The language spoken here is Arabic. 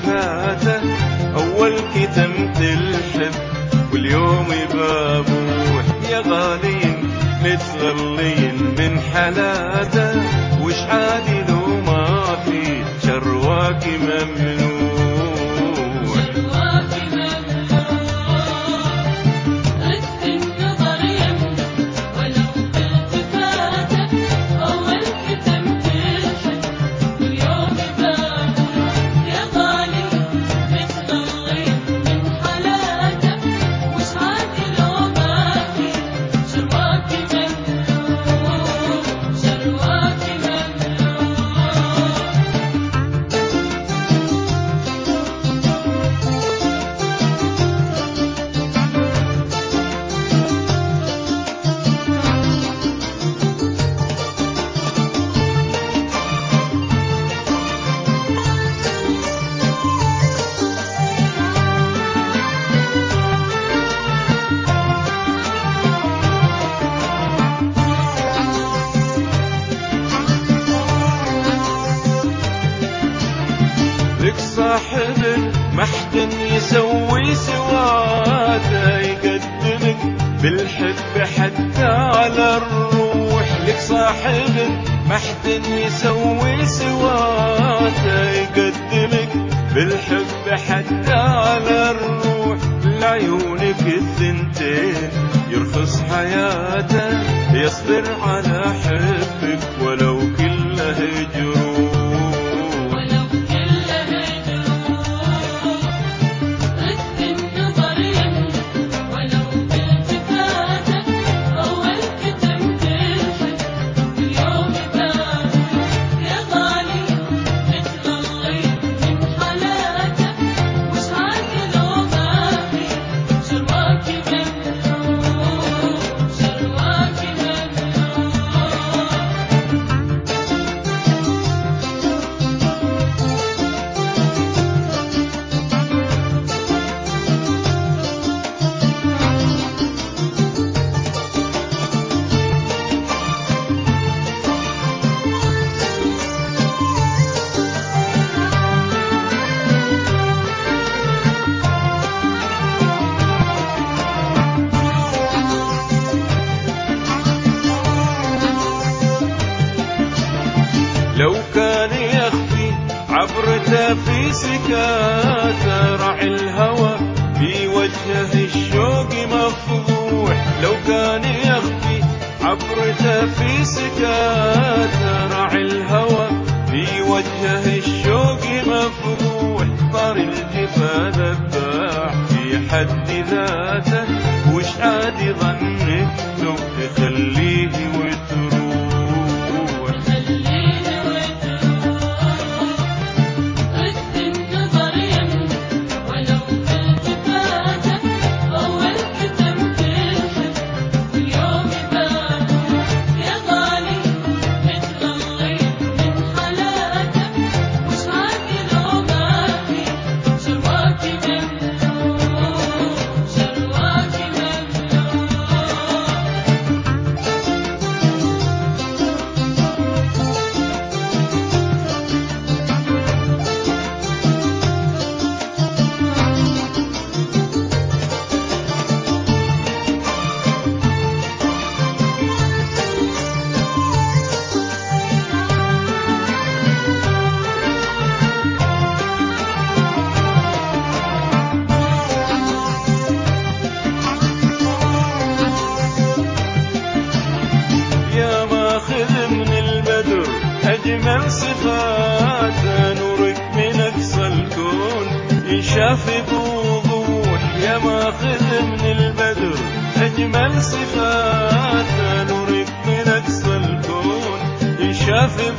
فاته أول كتمت الحب واليوم بابوح يا غالين متغلين من حلاته وش عادي لو ما في شرواك ممنوع. لك صاحب ما حد يسوي سواته يقدمك بالحب حتى على الروح. لك صاحب ما حد يسوي سواته يقدمك بالحب حتى على الروح. لعيونك الثنتين يرخص حياته يصبر على حبك ولو كله جروح. لو كان يخفي عبرته في سكاته راعي الهوى في وجهه الشوق مفضوح. لو كان يخفي عبرته في سكاته راعي الهوى في وجهه الشوق مفضوح. طار الجفا ذباح في حد ذاته وش عادي ظنك لو تخليه وتروح. أجمل صفاته نورك من أقصى الكون ينشاف بوضوح. يا ماخذ من البدر أجمل صفاته نورك من أقصى الكون ينشاف